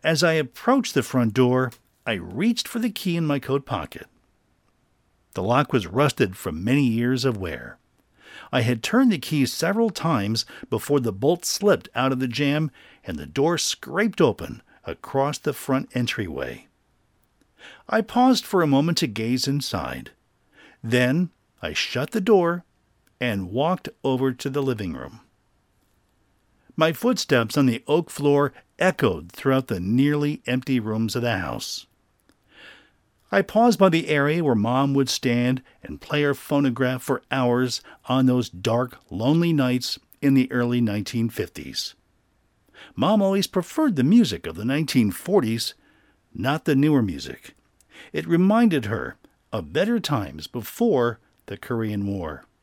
As I approached the front door, I reached for the key in my coat pocket. The lock was rusted from many years of wear. I had turned the key several times before the bolt slipped out of the jamb and the door scraped open across the front entryway. I paused for a moment to gaze inside. Then I shut the door and walked over to the living room. My footsteps on the oak floor echoed throughout the nearly empty rooms of the house. I paused by the area where Mom would stand and play her phonograph for hours on those dark, lonely nights in the early 1950s. Mom always preferred the music of the 1940s, not the newer music. It reminded her of better times before the Korean War.